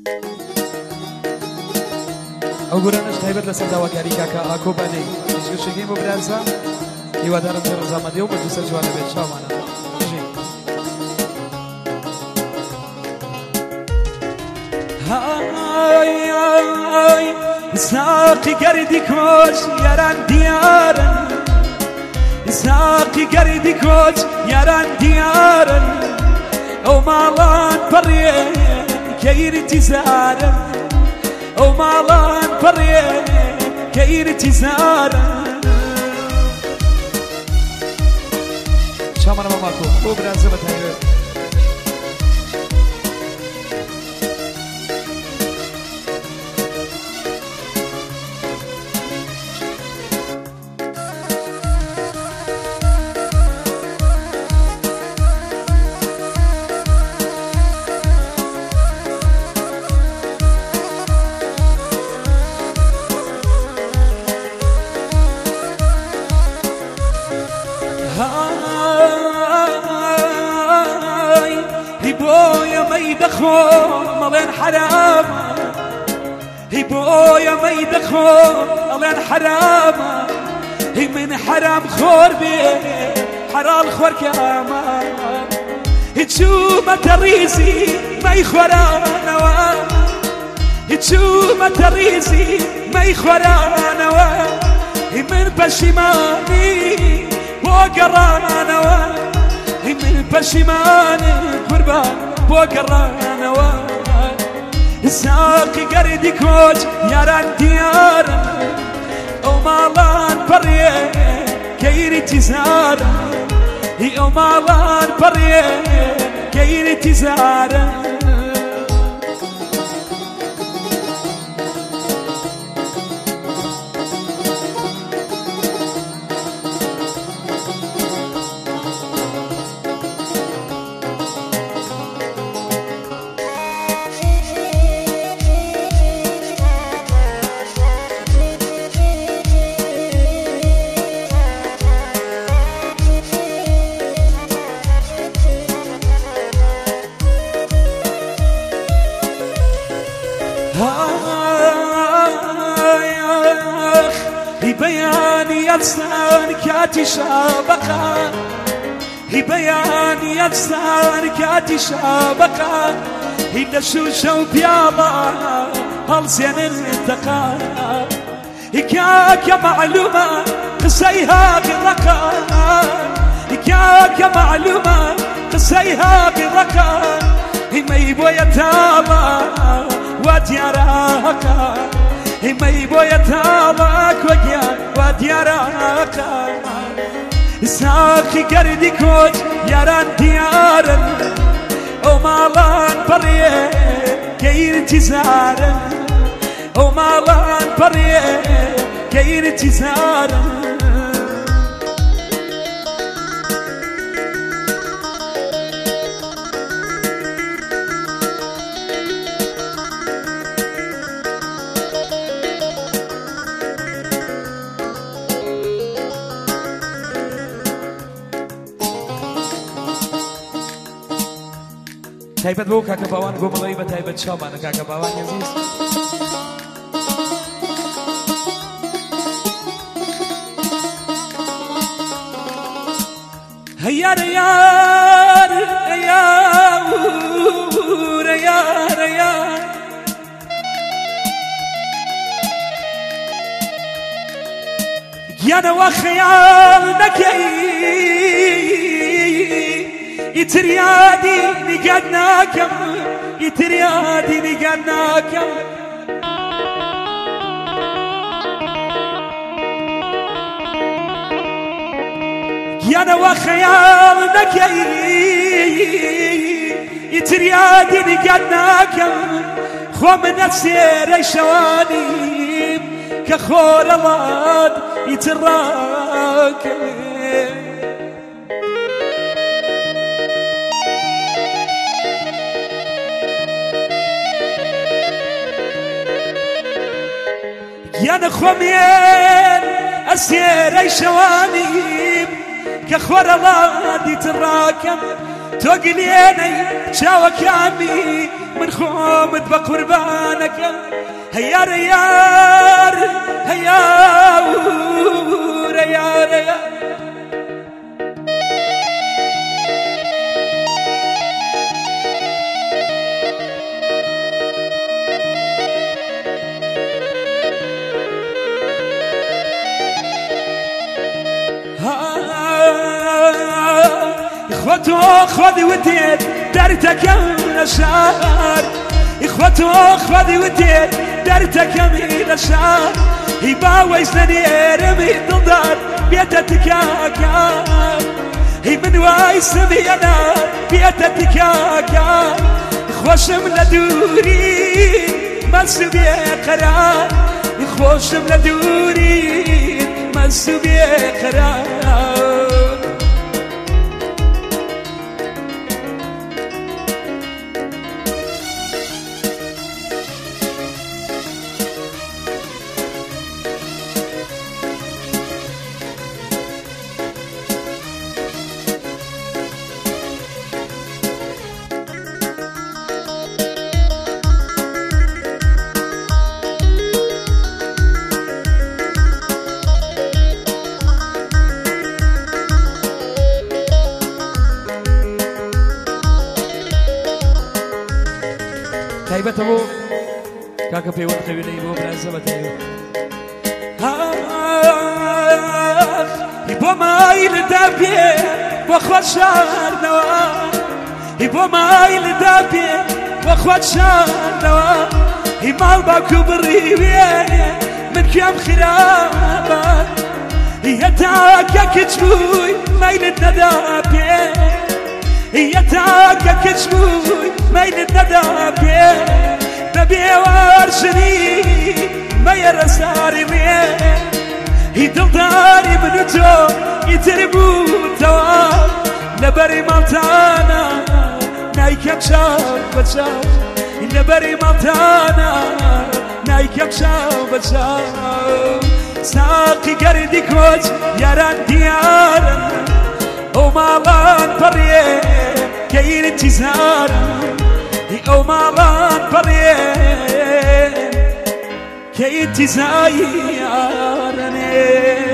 ئەو گورانەش تایبەت لەسەر داواکاری کاکە ئاکۆبانەی هیچگەشتێکی بۆ برازە هیوادارم پێ ڕەزامەندی و بەدووسەر جوانە بێت چاوانە ساقي قردي كوش ياران ديارن ساقي قردي كوش ياران ديارن او مالان بريه كير تزارن او مالان بريه كير تزارن شامانا ماماكو بۆ برازە بەتایبەت مالين حرام هي بويا ما يدخل مالين حرام هي من حرام خور بي حرام خور كامان هي تشوف تريزي ما يخورانا هي تشوف تريزي ما يخورانا هي من بشماني وقرانا هي من بشماني قربان بوقرانا ساقي قردي كوج ياران ديارن او مالان بريه كيري تزارن هي او مالان بريه كيري تزارن هي بياني يلسان كاتي شابقا هي بياني يلسان كاتي شابقا هي دشوشة وبياضة هالزين التقى هي كاكا معلومة قصيها بالرقا هي كاكا معلومة قصيها بالرقا هي ما يبو يتابع ودياراكا هي ما يبو يتابعك ودياراكا ساقي قردي كوج ياران ديارن او مالان بريه كير تزارن او مالان بريه كير تزارن تایبەت بۆ کاکە باوان گۆمەڵەوەی بە تایبەت چاومانە کاکە باوان عەزیز هيا ريار ريار ريار ريار يانا وخيال نكي يتريادي نقدناكم يتريادي نقدناكم يانا وخيال نكي يتريادي نقدناكم خو من السير شواني كخور الله يتراكم يا نخومين السير شواني كخور الله يتراكم توقليني شاوكاني من خومت بقربانك هيا ريار هيا ريار إخوته خذي وديت دارتك من الشهر إخوته خذي وديت دارتك من الشهر هيبا ويسني رمي ضدار بيتك ياكا هي من ويسمي أنا بيتك ياكا إخوشم لدوري ما سبي قرار إخوشم لدوري ما سبي قرار تايبة أبو كاكا بيوت قبيلي بو برازة بتايو يبو ما يلدابي وخوات شهر نوا يبو ما يلدابي وخوات شهر نوا يمال باكو بريبي من كام خرابات يتاكا كتشوي ما يلدابي يتاكا كتشوي ما يلدابي نبي وارشني ما يرساري بيه يدل داري من تو يتربو توا لبري مالتانا نايكم شاف بشاف لبري مالتانا نايكم شاف بشاف ساقي قردي كوج ياران ديارا ومالان بريه كاين انتزارا ومالان بريه كاين انتزارا